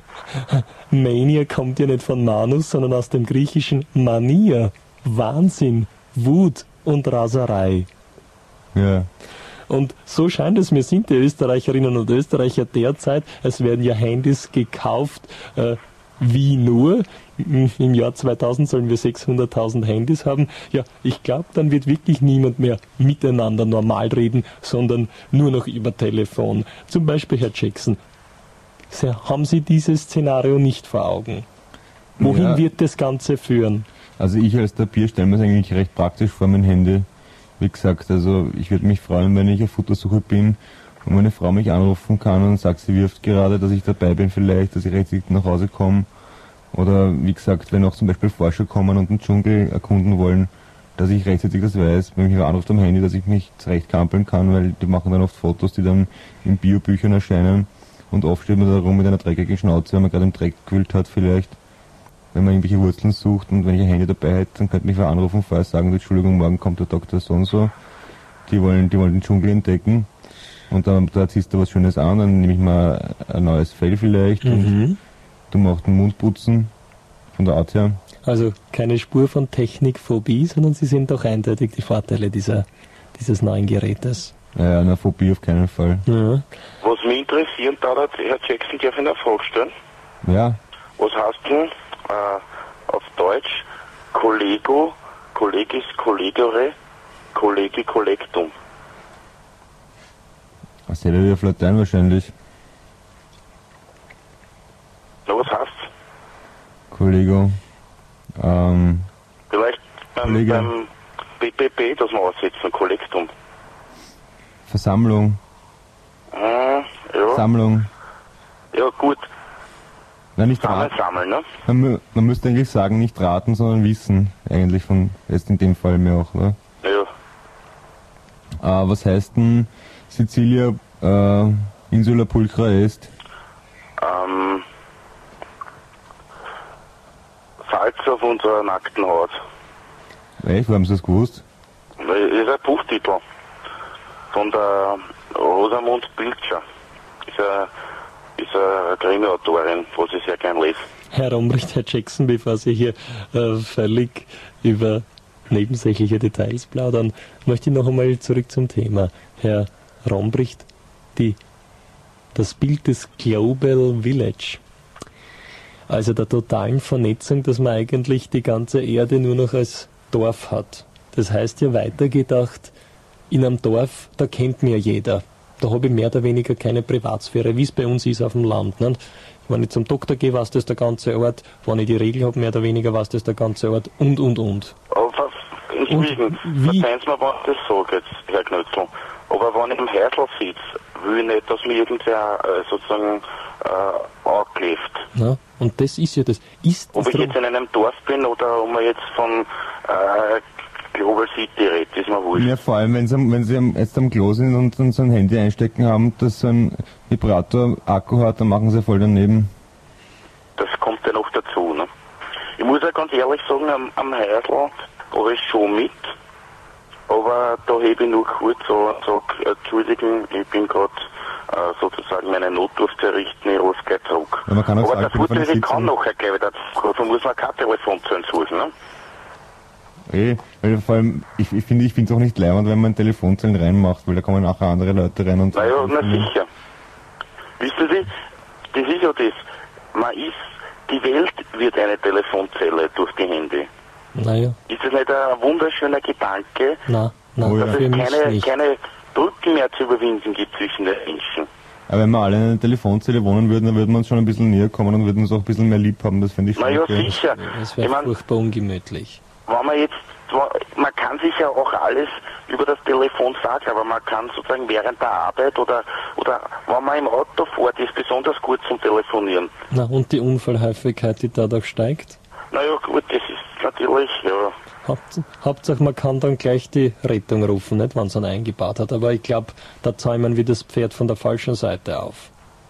Speaker 1: Mania kommt ja nicht von Manus, sondern aus dem griechischen Mania, Wahnsinn, Wut und Raserei.
Speaker 3: Ja.
Speaker 1: Und so scheint es mir, sind die Österreicherinnen und Österreicher derzeit, es werden ja Handys gekauft, äh, wie nur. Im Jahr zweitausend sollen wir sechshunderttausend Handys haben. Ja, ich glaube, dann wird wirklich niemand mehr miteinander normal reden, sondern nur noch über Telefon. Zum Beispiel Herr Jackson. Haben Sie dieses Szenario nicht vor Augen? Wohin
Speaker 3: Ja.
Speaker 1: wird das Ganze führen?
Speaker 3: Also ich als Tapir stelle mir es eigentlich recht praktisch vor, mein Handy. Wie gesagt, also ich würde mich freuen, wenn ich auf Futtersuche bin und meine Frau mich anrufen kann und sagt, sie wirft gerade, dass ich dabei bin vielleicht, dass ich rechtzeitig nach Hause komme. Oder wie gesagt, wenn auch zum Beispiel Forscher kommen und den Dschungel erkunden wollen, dass ich rechtzeitig das weiß, wenn mich wer anruft am Handy, dass ich mich zurechtkampeln kann, weil die machen dann oft Fotos, die dann in Biobüchern erscheinen und oft steht man da rum mit einer dreckigen Schnauze, wenn man gerade im Dreck gekühlt hat vielleicht. Wenn man irgendwelche Wurzeln sucht und wenn ich ein Handy dabei hätte, dann könnte mich wer anrufen und vorher sagen, Entschuldigung, morgen kommt der Doktor so und so. Die wollen, die wollen den Dschungel entdecken. Und dann, da ziehst du was Schönes an, dann nehme ich mal ein neues Fell vielleicht und
Speaker 1: Mhm.
Speaker 3: du machst den Mund putzen von der Art her.
Speaker 1: Also keine Spur von Technikphobie, sondern sie sind doch eindeutig die Vorteile dieser, dieses neuen Gerätes.
Speaker 3: Ja, eine Phobie auf keinen Fall.
Speaker 1: Ja.
Speaker 2: Was mich interessieren darf, Herr Jackson, darf ich eine Frage stellen?
Speaker 3: Ja,
Speaker 2: Was heißt denn äh, auf Deutsch Kollego, Kollegis, Kollegere, Kollegi, Kollektum?
Speaker 3: dasselbe wie auf Latein wahrscheinlich.
Speaker 2: Na, was heißt's?
Speaker 3: Kollego. Ähm,
Speaker 2: Vielleicht beim,
Speaker 3: Kollege.
Speaker 2: beim B P P, das wir aussetzen, Kollektum.
Speaker 3: Versammlung.
Speaker 2: Hm, ja.
Speaker 3: Sammlung.
Speaker 2: Ja, gut.
Speaker 3: Nein, nicht
Speaker 2: Sammeln,
Speaker 3: raten.
Speaker 2: sammeln, ne?
Speaker 3: Man, mü- man müsste eigentlich sagen, nicht raten, sondern wissen. Eigentlich von, jetzt in dem Fall mir auch, ne?
Speaker 2: Ja.
Speaker 3: Äh, was heißt denn Sicilia äh, Insula Pulchra est?
Speaker 2: Ähm, Salz auf unserer nackten Haut.
Speaker 3: Echt, wo haben Sie das gewusst?
Speaker 2: Das ist ein Buchtitel von der Rosamund Pilcher. Ist eine, ist eine Krimi-Autorin, was ich sehr gern lese.
Speaker 1: Herr Rombricht, Herr Jackson, bevor Sie hier äh, völlig über nebensächliche Details plaudern, möchte ich noch einmal zurück zum Thema. Herr Rombricht, die, das Bild des Global Village, also der totalen Vernetzung, dass man eigentlich die ganze Erde nur noch als Dorf hat. Das heißt ja weitergedacht, in einem Dorf, da kennt mir jeder. Da habe ich mehr oder weniger keine Privatsphäre, wie es bei uns ist auf dem Land. Nicht? Wenn ich zum Doktor gehe, weiß das der ganze Ort. Wenn ich die Regel habe, mehr oder weniger weiß das der ganze Ort. Und, und, und.
Speaker 2: Aber was, Entschuldigung,
Speaker 1: wie-
Speaker 2: verzeihen Sie mir, wenn ich das sage jetzt, Herr Knötzl. Aber wenn ich im Häusl sitze, will ich nicht, dass mir irgendwer äh, sozusagen äh, anklebt.
Speaker 1: Ja? Und das ist ja das. Ist das
Speaker 2: Ob ich
Speaker 1: drum-
Speaker 2: jetzt in einem Dorf bin oder ob man jetzt von äh, Global City redet, ist mir wurscht.
Speaker 3: Ja, vor allem, wenn Sie, am- wenn Sie am- jetzt am Klo sind und dann so ein Handy einstecken haben, das so ein Vibrator-Akku hat, dann machen Sie voll daneben.
Speaker 2: Das kommt ja noch dazu. Ne? Ich muss ja ganz ehrlich sagen, am, am Häusl habe ich schon mit, aber da hebe ich nur kurz so und sage, Entschuldigung, ich bin gerade äh, sozusagen meine Notdurft errichten, ich rufe gleich zurück.
Speaker 3: Ja, man kann auch
Speaker 2: aber
Speaker 3: sagen,
Speaker 2: der
Speaker 3: ich bin von
Speaker 2: Vorteil,
Speaker 3: der
Speaker 2: ich kann
Speaker 3: Sitzung-
Speaker 2: nachher gleich wieder zurück, da muss man keine Telefonzellen suchen. Ne?
Speaker 3: Eh, weil vor allem, ich, ich finde ich finde es auch nicht leibend, wenn man Telefonzellen reinmacht, weil da kommen nachher andere Leute rein und
Speaker 2: Naja, na sicher. Wissen Sie, das ist ja das. Man ist, die Welt wird eine Telefonzelle durch die Hände.
Speaker 1: Naja,
Speaker 2: Ist das nicht ein wunderschöner Gedanke,
Speaker 1: na, na,
Speaker 3: Oh ja.
Speaker 2: dass
Speaker 1: für
Speaker 2: es
Speaker 1: mich
Speaker 2: keine,
Speaker 1: nicht.
Speaker 2: keine Brücken mehr zu überwinden gibt zwischen den Menschen?
Speaker 3: Aber wenn wir alle in einer Telefonzelle wohnen würden, dann würden wir uns schon ein bisschen näher kommen und würden uns auch ein bisschen mehr lieb haben, das finde ich schon
Speaker 2: Naja,
Speaker 3: okay.
Speaker 2: sicher.
Speaker 1: Das
Speaker 2: Ich
Speaker 1: wäre
Speaker 2: meine,
Speaker 1: furchtbar ungemütlich.
Speaker 2: wenn man jetzt, man kann sich ja auch alles über das Telefon sagen, aber man kann sozusagen während der Arbeit oder, oder wenn man im Auto fährt, ist besonders gut zum Telefonieren.
Speaker 1: Na, und die Unfallhäufigkeit, die dadurch steigt?
Speaker 2: Naja, gut, das ist natürlich, ja.
Speaker 1: Haupt, Hauptsache man kann dann gleich die Rettung rufen, nicht, wenn es einen eingebaut hat. Aber ich glaube, da zäumen wir das Pferd von der falschen Seite auf.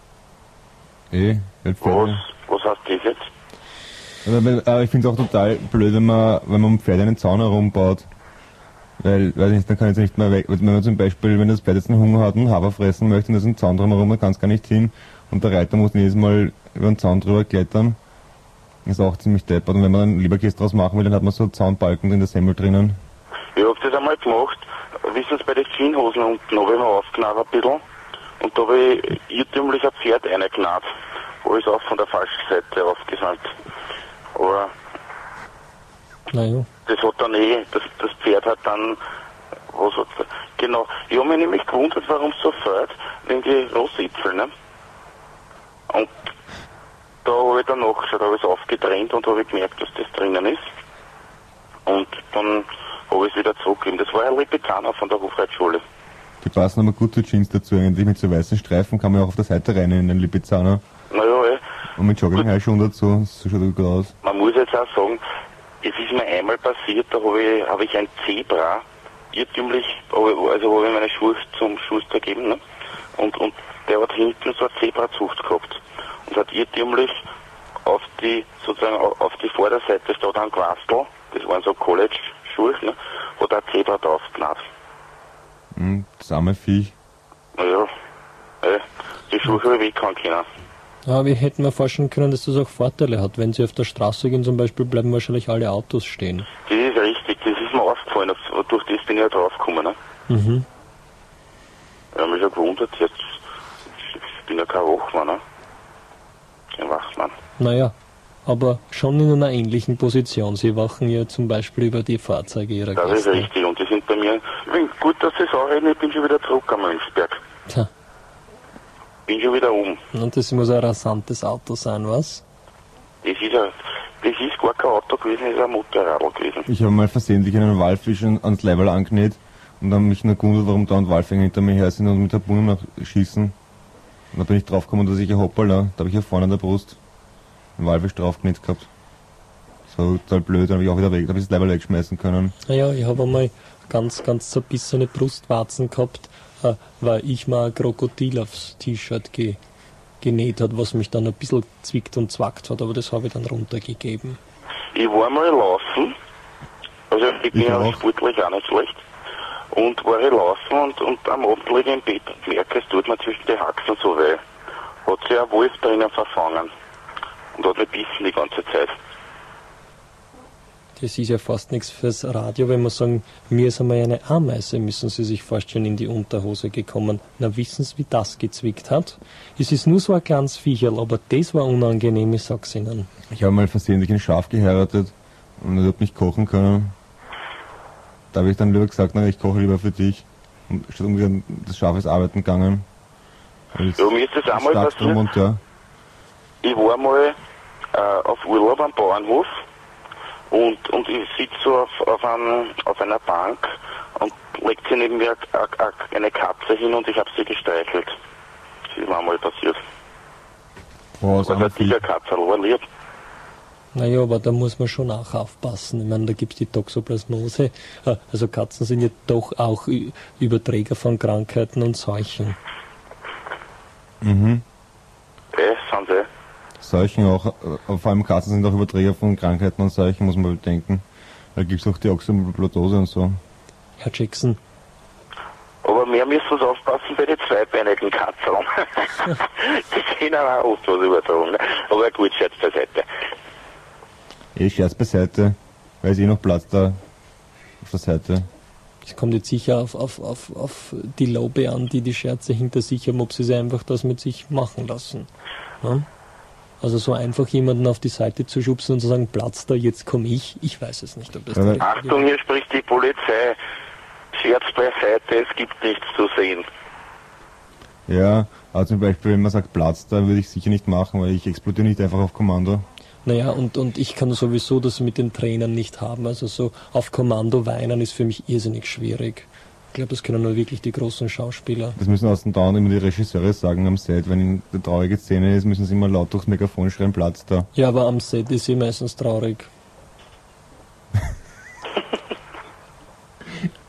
Speaker 3: Eh, halt
Speaker 2: Was, was heißt das jetzt?
Speaker 3: Aber, aber ich finde es auch total blöd, wenn man, wenn man um Pferd einen Zaun herumbaut. Weil, weiß nicht, dann kann ich jetzt nicht mehr weg. Wenn man zum Beispiel, wenn das Pferd jetzt einen Hunger hat und Hafer fressen möchte und da ist ein Zaun drumherum, dann kann es gar nicht hin. Und der Reiter muss jedes Mal über den Zaun drüber klettern. Das ist auch ziemlich deppert. Und wenn man dann Leberkäse draus machen will, dann hat man so Zaunbalken in der Semmel drinnen.
Speaker 2: Ich hab das einmal gemacht, wissen Sie, bei den Schienhosen unten habe ich mir aufgenarrt ein bisschen. Und da habe ich irrtümlich ein Pferd reingenarrt. Wo ist auch von der falschen Seite aufgesandt. Aber
Speaker 1: Naja.
Speaker 2: das hat dann eh, das, das Pferd hat dann, was hat genau, ich habe mich nämlich gewundert, warum es so fällt, wegen die Rossäpfel, ne? Und da habe ich dann nachgeschaut, habe ich es aufgetrennt und habe ich gemerkt, dass das drinnen ist. Und dann habe ich es wieder zurückgegeben. Das war ein Lipizzaner von der Hofreitschule.
Speaker 3: Die passen aber gut zu Jeans dazu, eigentlich mit so weißen Streifen kann man auch auf der Seite rein in den Lipizzaner.
Speaker 2: Naja, eh.
Speaker 3: Und mit Joggingheißschuhen dazu, das schaut gut aus.
Speaker 2: Man muss jetzt auch sagen, es ist mir einmal passiert, da habe ich, hab ich ein Zebra, irrtümlich, also habe ich meine Schuhe zum Schuster gegeben, ne? Und, und der hat hinten so eine Zebrazucht gehabt. Und hat irrtümlich auf die, sozusagen auf die Vorderseite statt ein Quastel, das waren so College-Schuhe, ne? Hat ein Zebra draufgenarrt.
Speaker 3: Hm, das arme Viech.
Speaker 2: Naja, äh, die Schuhe habe ich weghauen können.
Speaker 1: Aber ich hätte mir vorstellen können, dass das auch Vorteile hat. Wenn sie auf der Straße gehen zum Beispiel, bleiben wahrscheinlich alle Autos stehen.
Speaker 2: Das ist richtig, das ist mir aufgefallen, auf- durch das bin ich ja draufgekommen, ne?
Speaker 1: Mhm.
Speaker 2: Ich habe mich schon gewundert, jetzt, ich bin ja kein Wachmann, ne? Kein Wachmann.
Speaker 1: Naja, aber schon in einer ähnlichen Position. Sie wachen ja zum Beispiel über die Fahrzeuge ihrer
Speaker 2: Das ist
Speaker 1: Gäste.
Speaker 2: richtig, und die sind bei mir, ich bin gut, dass Sie es auch reden, ich bin schon wieder zurück am Mönchsberg.
Speaker 1: Tja,
Speaker 2: Bin schon wieder um.
Speaker 1: und das muss ein rasantes Auto sein, was?
Speaker 2: Das ist ja, das ist gar kein Auto gewesen, das ist ein Motorradl gewesen.
Speaker 3: Ich habe mal versehentlich einen Walfisch an- ans Level angenäht und dann mich nur gewundert, warum da und Walfänger hinter mir her sind und mit der Bunne nach schießen. Und da bin ich draufgekommen, dass ich ja hoppala, da habe ich ja vorne an der Brust einen Walfisch draufgenäht gehabt. Das war total blöd, dann habe ich auch wieder weg, da habe ich das Level wegschmeißen können.
Speaker 1: Naja, ich habe einmal ganz, ganz zerbissene Brustwarzen gehabt, äh, weil ich mal ein Krokodil aufs T-Shirt ge genäht hat, was mich dann ein bisschen zwickt und zwackt hat, aber das habe ich dann runtergegeben.
Speaker 2: Ich war mal laufen, also ich bin
Speaker 3: Ich
Speaker 2: ja
Speaker 3: auch.
Speaker 2: sportlich auch nicht schlecht, und war ich laufen und, und am Abend liege ich im Bett und merke, es tut mir zwischen die Haxen so weh. Hat sich ein Wolf drinnen verfangen und hat mich bissen die ganze Zeit.
Speaker 1: Das ist ja fast nichts fürs Radio, wenn wir sagen, mir ist einmal eine Ameise, müssen Sie sich vorstellen, in die Unterhose gekommen. Na, wissen Sie, wie das gezwickt hat? Es ist nur so ein kleines Viecherl, aber das war unangenehm, ich sag's Ihnen.
Speaker 3: Ich habe mal versehentlich ein Schaf geheiratet und er hat nicht kochen können. Da habe ich dann lieber gesagt, na, ich koche lieber für dich. Und statt umgekehrt, das Schaf ist arbeiten gegangen. Und jetzt
Speaker 2: Ja, mir ist das auch mal
Speaker 3: stark drum
Speaker 2: passiert.
Speaker 3: und ja.
Speaker 2: Ich war mal äh, auf Urlaub am Bauernhof und, und ich sitze so auf, auf, einem, auf einer Bank und legt sie neben mir a- a- eine Katze hin und ich habe sie gestreichelt. Das ist mir einmal passiert.
Speaker 3: Oh, das
Speaker 2: Das war
Speaker 3: arme
Speaker 2: ein dicker
Speaker 3: Viech.
Speaker 2: Katze, war lieb.
Speaker 1: Naja, aber da muss man schon auch aufpassen. Ich meine, da gibt's die Toxoplasmose. Äh, Also Katzen sind ja doch auch Ü- Überträger von Krankheiten und Seuchen.
Speaker 3: Mhm.
Speaker 2: Eh, sind sie.
Speaker 3: Seuchen auch, äh, vor allem Katzen sind auch Überträger von Krankheiten und Seuchen, muss man bedenken. Da gibt es auch die Oxymobilblotose und so.
Speaker 1: Herr Jackson,
Speaker 2: Aber mehr müssen sie aufpassen bei den zweibeinigen Katzen. Die können auch oft was übertragen. Ne? Aber gut, Scherz beiseite.
Speaker 3: Eh, Scherz beiseite, weil ist eh noch Platz da auf der Seite.
Speaker 1: es kommt jetzt sicher auf, auf, auf, auf die Laube an, die die Scherze hinter sich haben, ob sie sie einfach das mit sich machen lassen. Ja? Also so einfach jemanden auf die Seite zu schubsen und zu sagen, Platz da, jetzt komme ich, ich weiß es nicht, ob das
Speaker 3: Aber-
Speaker 1: der
Speaker 2: Achtung, hier spricht die Polizei. Scherz beiseite, es gibt nichts zu sehen.
Speaker 3: Ja, aber zum Beispiel, wenn man sagt Platz da, würde ich sicher nicht machen, weil ich explodiere nicht einfach auf Kommando.
Speaker 1: Naja, und, und ich kann sowieso das mit den Trainern nicht haben. Also so auf Kommando weinen ist für mich irrsinnig schwierig. Ich glaube, das können nur wirklich die großen Schauspieler.
Speaker 3: Das müssen außen dauernd immer die Regisseure sagen am Set. Wenn eine traurige Szene ist, müssen sie immer laut durchs Megafon schreien, Platz da.
Speaker 1: Ja, aber am Set ist sie meistens traurig.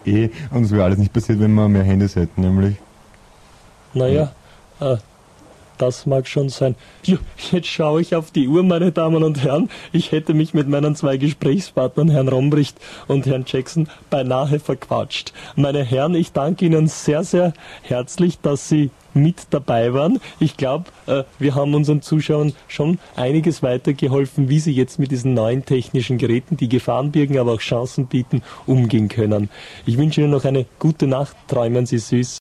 Speaker 3: Eh, und es wäre alles nicht passiert, wenn wir mehr Handys hätten, nämlich.
Speaker 1: Naja, äh, das mag schon sein. Ja, jetzt schaue ich auf die Uhr, meine Damen und Herren. Ich hätte mich mit meinen zwei Gesprächspartnern, Herrn Rombricht und Herrn Jackson, beinahe verquatscht. Meine Herren, ich danke Ihnen sehr, sehr herzlich, dass Sie mit dabei waren. Ich glaube, äh, wir haben unseren Zuschauern schon einiges weitergeholfen, wie sie jetzt mit diesen neuen technischen Geräten, die Gefahren birgen, aber auch Chancen bieten, umgehen können. Ich wünsche Ihnen noch eine gute Nacht. Träumen Sie süß.